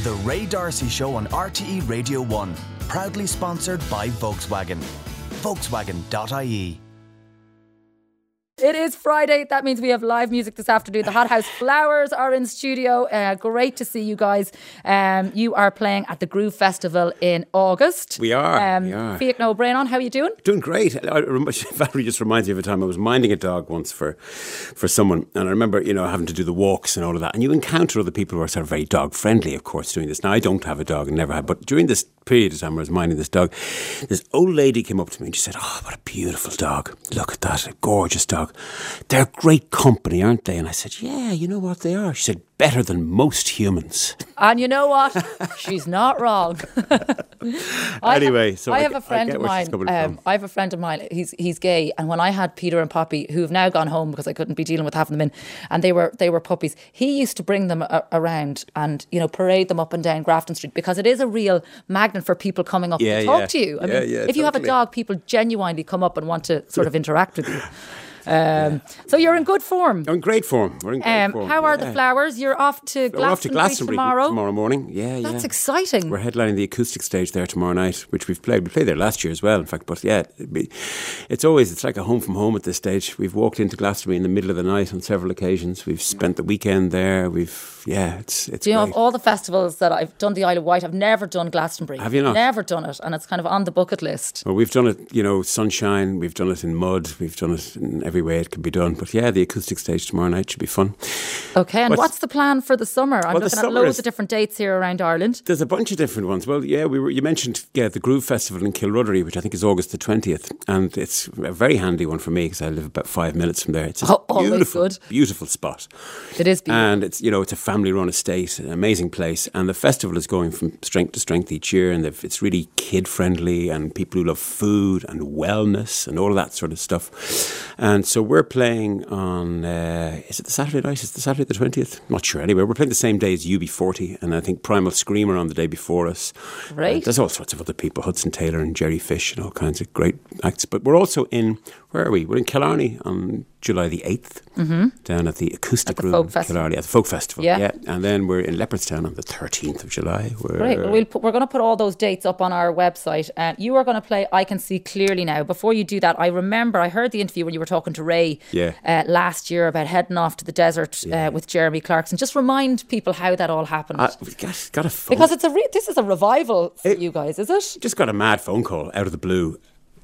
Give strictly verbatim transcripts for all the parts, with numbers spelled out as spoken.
The Ray D'Arcy Show on R T E Radio one. Proudly sponsored by Volkswagen. Volkswagen dot I E. It is Friday. That means we have live music this afternoon. The Hot House Flowers are in studio. Uh, great to see you guys. Um, you are playing at the Groove Festival in August. We are. Um, we are. Fiach O'Brien, how are you doing? Doing great. I, Valerie just reminds me of a time I was minding a dog once for for someone, and I remember, you know, having to do the walks and all of that. And you encounter other people who are sort of very dog friendly, of course, doing this. Now I don't have a dog and never have, but during this period of time where I was minding this dog, this old lady came up to me and she said, "Oh, what a beautiful dog! Look at that, a gorgeous dog. They're great company, aren't they?" And I said, "Yeah, you know what they are." She said, "Better than most humans." And you know what? She's not wrong. Anyway, have, so I I, have a friend I of mine. Um, I have a friend of mine. He's he's gay, and when I had Peter and Poppy, who have now gone home because I couldn't be dealing with having them in, and they were they were puppies. He used to bring them a- around and, you know, parade them up and down Grafton Street because it is a real magnet for people coming up yeah, to talk yeah. to you. I yeah, mean, yeah, if you have a totally. dog, people genuinely come up and want to sort of interact with you. Um, so you're in good form. I'm in great form. We're in great Um, form. how are yeah. the flowers? You're off to Glastonbury, We're off to Glastonbury tomorrow. tomorrow morning. Yeah, yeah. That's exciting. We're headlining the acoustic stage there tomorrow night, which we've played. We played there last year as well, in fact. But yeah, it'd be, it's always, it's like a home from home at this stage. We've walked into Glastonbury in the middle of the night on several occasions. We've spent the weekend there. We've, yeah, it's it's Do you know, great. of all the festivals that I've done, the Isle of Wight, I've never done Glastonbury. Have you not? Never done it, and it's kind of on the bucket list. Well, we've done it, you know, sunshine. We've done it in mud. We've done it in every way it can be done. But yeah, the acoustic stage tomorrow night should be fun. Okay, and What's- what's the plan for the summer? I'm Well, the looking at summer loads is- of different dates here around Ireland. There's a bunch of different ones. Well, yeah, we were. You mentioned yeah, the Groove Festival in Kilruddery, which I think is August the twentieth, and it's a very handy one for me because I live about five minutes from there. It's a Oh, always beautiful, good. beautiful spot. It is beautiful. And it's, you know, it's a family-run estate, an amazing place, and the festival is going from strength to strength each year, and they've- it's really kid-friendly, and people who love food and wellness and all of that sort of stuff. And so we're playing on, uh, is it the Saturday night? Is it the Saturday the twentieth? Not sure. Anyway, we're playing the same day as U B forty, and I think Primal Screamer on the day before us. Right. Uh, there's all sorts of other people, Hudson Taylor and Jerry Fish and all kinds of great acts. But we're also in, where are we? We're in Killarney on July the eighth, mm-hmm. down at the Acoustic At the Room Folk in Festival. Killarney, at the Folk Festival. Yeah. And then we're in Leopardstown on the thirteenth of July. We're, Great. Well, we'll put, we're going to put all those dates up on our website. Uh, you are going to play I Can See Clearly Now. Before you do that, I remember I heard the interview when you were talking to Ray Yeah. uh, last year about heading off to the desert Yeah. uh, with Jeremy Clarkson. Just remind people how that all happened. Uh, we've got, got a phone. because it's a re- this is a revival for It- you guys, is it? just got a mad phone call out of the blue,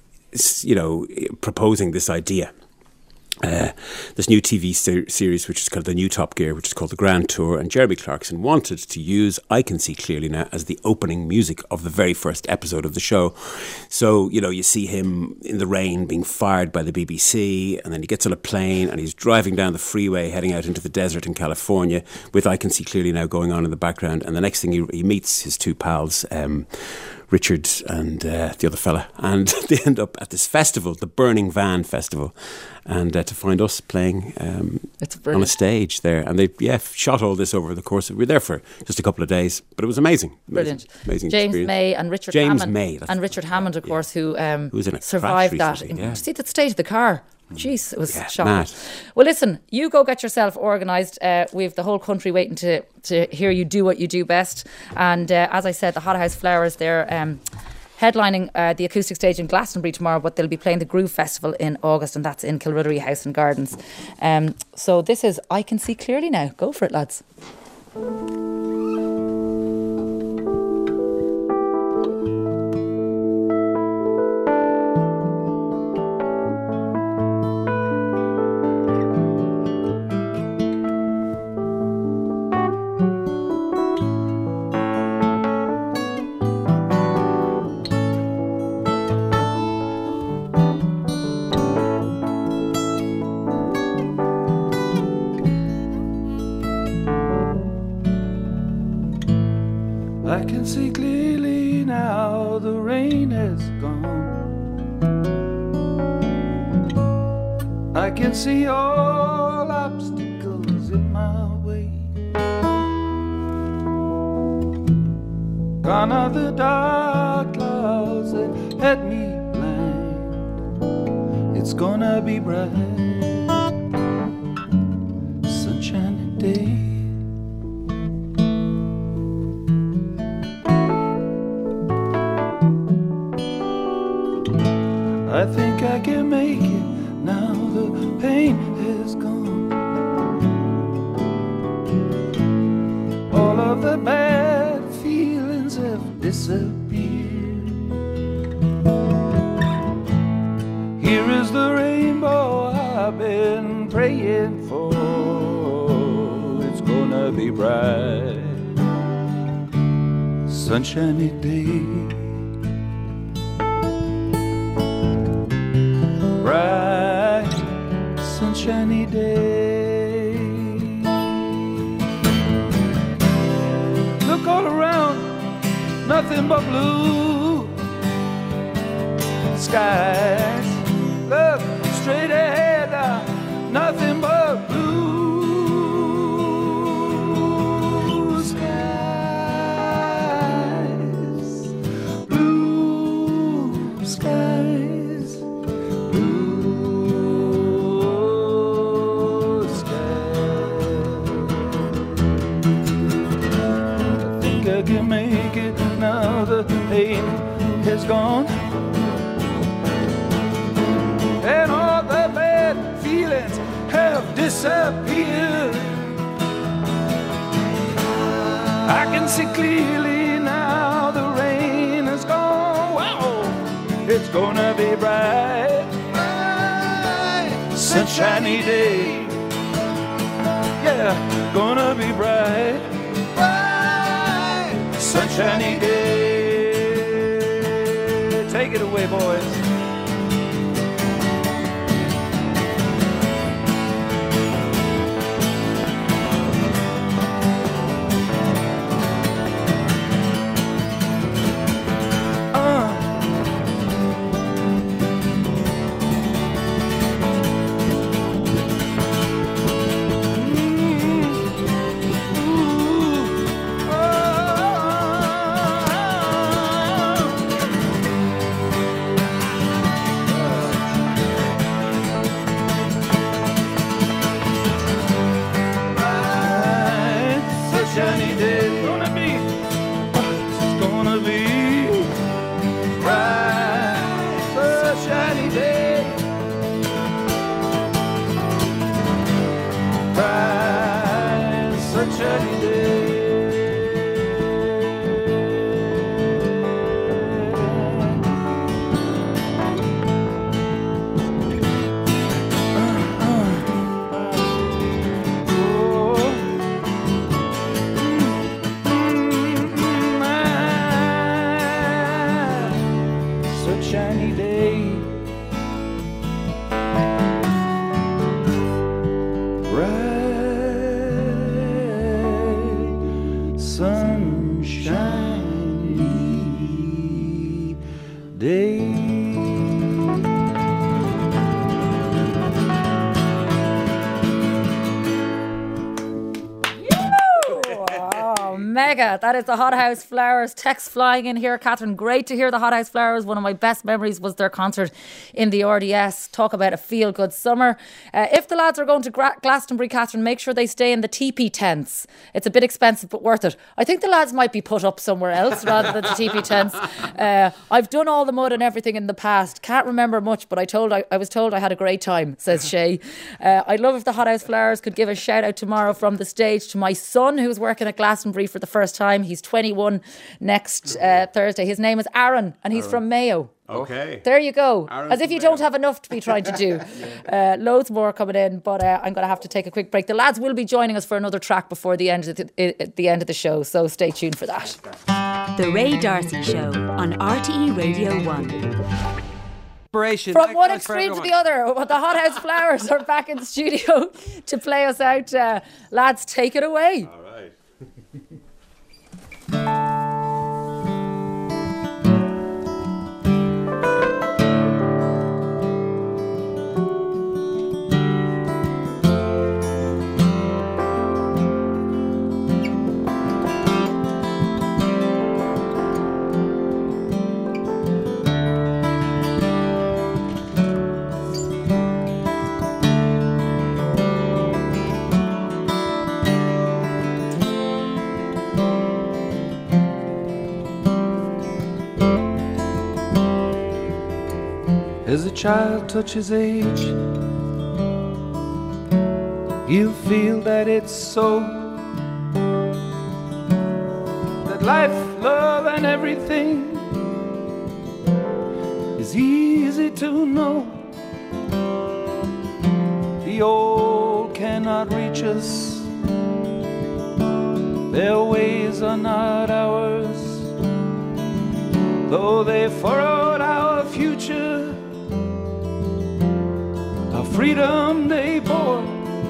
s- you know, proposing this idea. Uh, this new T V ser- series, which is called The New Top Gear, which is called The Grand Tour, and Jeremy Clarkson wanted to use I Can See Clearly Now as the opening music of the very first episode of the show. So, you know, you see him in the rain being fired by the B B C, and then he gets on a plane and he's driving down the freeway heading out into the desert in California with I Can See Clearly Now going on in the background, and the next thing he, he meets his two pals, um, Richard and uh, the other fella, and they end up at this festival, the Burning Van Festival, and uh, to find us playing um, It's on a brilliant. stage there. And they yeah shot all this over the course of, we were there for just a couple of days, but it was amazing. amazing Brilliant. Amazing James experience. May and Richard James Hammond. May, that's and the Richard one, Hammond, of yeah. course, who um, Who was in a survived crash that. recently, yeah. See the state of the car. Jeez, it was Yeah, shocking. mad. Well, listen, you go get yourself organised. Uh, we have the whole country waiting to, to hear you do what you do best. And uh, as I said, the Hot House Flowers, they're um, headlining uh, the acoustic stage in Glastonbury tomorrow, but they'll be playing the Groove Festival in August, and that's in Kilruddery House and Gardens. Um, so this is I Can See Clearly Now. Go for it, lads. I can see clearly now the rain has gone. I can see all obstacles in my way. Gone are the dark clouds that had me blind. It's gonna be bright, sunshiny day. I think I can make it now the pain is gone. All of the bad feelings have disappeared. Here is the rainbow I've been praying for. It's gonna be bright, sunshiny day. Bright, sunshiny day. Look all around, nothing but blue skies. Look straight ahead, uh, nothing but blue skies. Blue skies. Blue skies. I think I can make it now the pain is gone. And all the bad feelings have disappeared. I can see clearly now the rain is gone. Wow, it's gonna be bright, bright, sunshiny day. Yeah, gonna be bright, bright, sunshiny day. Take it away, boys. Sunshiny day, gonna be, it's gonna be bright, sunshiny day, bright, sunshiny day. Sunshiny day, bright, sunshiny day. Mega. That is the Hothouse Flowers. Text flying in here. Catherine, great to hear the Hothouse Flowers. One of my best memories was their concert in the R D S. Talk about a feel-good summer. Uh, if the lads are going to Gra- Glastonbury, Catherine, make sure they stay in the teepee tents. It's a bit expensive, but worth it. I think the lads might be put up somewhere else rather than the teepee tents. Uh, I've done all the mud and everything in the past. Can't remember much, but I told I, I was told I had a great time, says Shay. Uh, I'd love if the Hothouse Flowers could give a shout out tomorrow from the stage to my son, who's working at Glastonbury for the first time. He's twenty-one next uh, Thursday. His name is Aaron and he's Aaron. from Mayo. Okay. There you go. Aaron's As if you don't have enough to be trying to do. yeah. uh, loads more coming in, but uh, I'm going to have to take a quick break. The lads will be joining us for another track before the end of the, uh, the end of the show, so stay tuned for that. The Ray D'Arcy Show on R T E Radio one. From one extreme to the other, the Hothouse Flowers are back in the studio to play us out. Uh, lads, take it away. All right. as a child touches age, you feel that it's so, that life, love and everything is easy to know. The old cannot reach us, their ways are not ours, though they furrowed our future, our freedom they bore.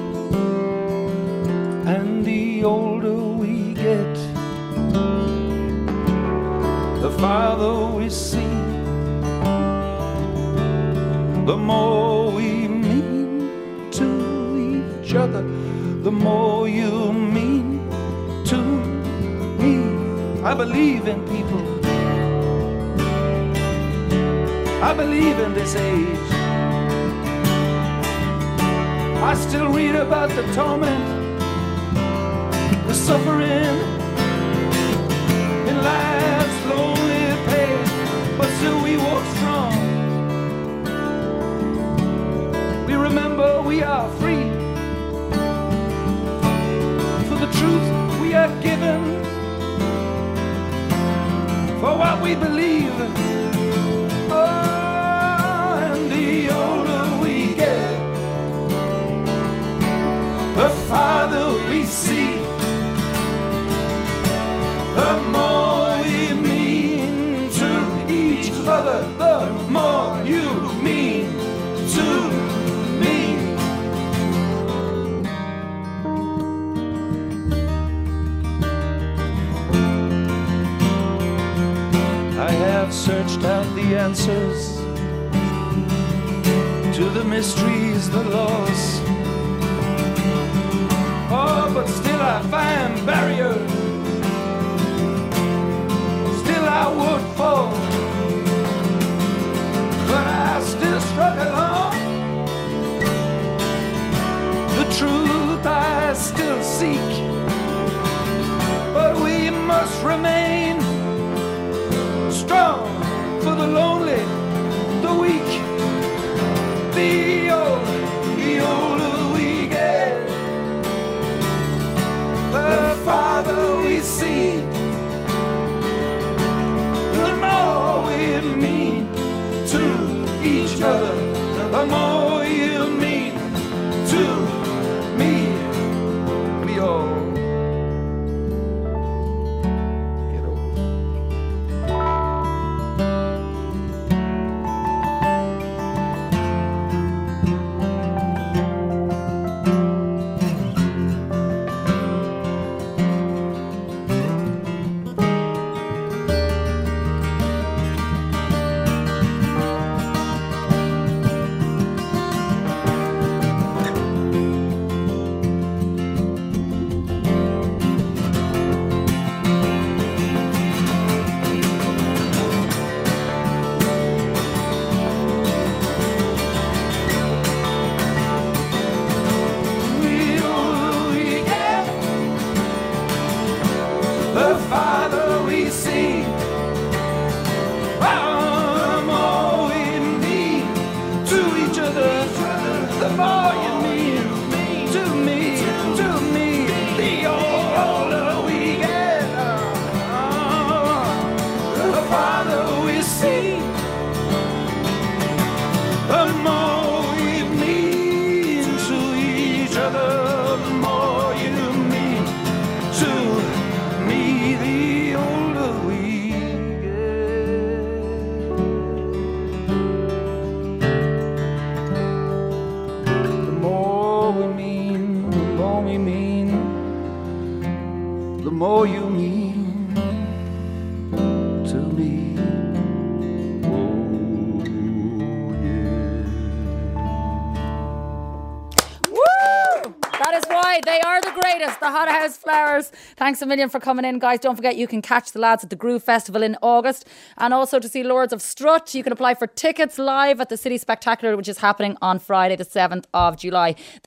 And the older we get, the farther we see, the more we mean to each other, the more you mean to me. I believe in people, I believe in this age. I still read about the torment, the suffering in life's lonely place, but still we walk strong. We remember we are free for the truth we are given, for what we believe. Oh, and the older we get, the farther we see, the more we mean to each other, the more you mean to me. I have searched out the answers to the mysteries, the laws. Oh, but still I find barriers, still I would fall, but I still struggle on. The truth I still seek, but we must remain strong for the lonely, the weak, the old, the older we get, the farther we see, the more we mean to each other, the more you mean to me. We all get old. The Hot House Flowers. Thanks a million for coming in, guys. Don't forget you can catch the lads at the Groove Festival in August, and also to see Lords of Strut. You can apply for tickets live at the City Spectacular, which is happening on Friday the seventh of July.